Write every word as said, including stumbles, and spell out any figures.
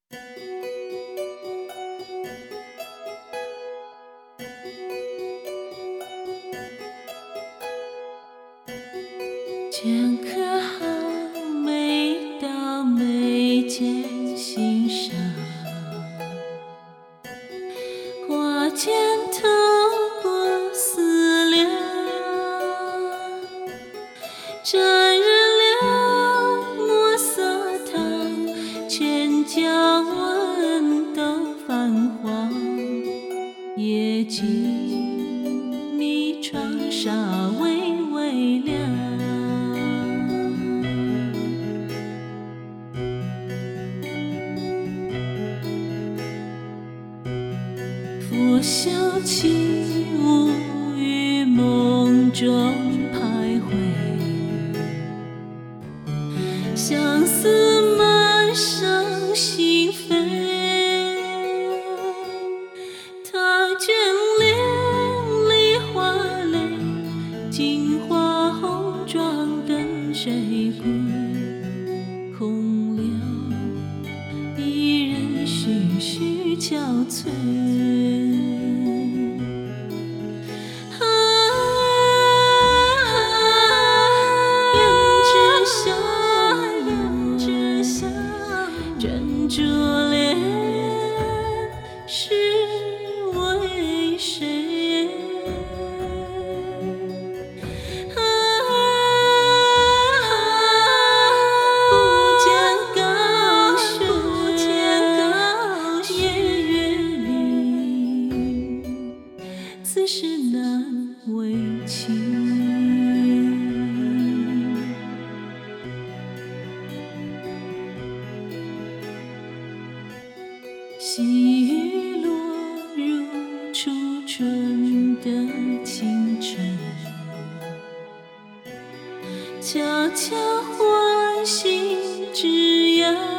镌刻好每道眉间心上，花间透过思量，沾染了墨色烫，千家文都泛黄，夜静你窗纱微微亮。拂袖起舞于梦中徘徊，相思满上心扉。他眷恋梨花泪，镜花红妆跟谁归？空留一人徐徐憔悴。珍珠恋是为谁？啊，不见高雪，夜月明，此事难为情。细雨落入初春的清晨，悄悄唤醒枝桠。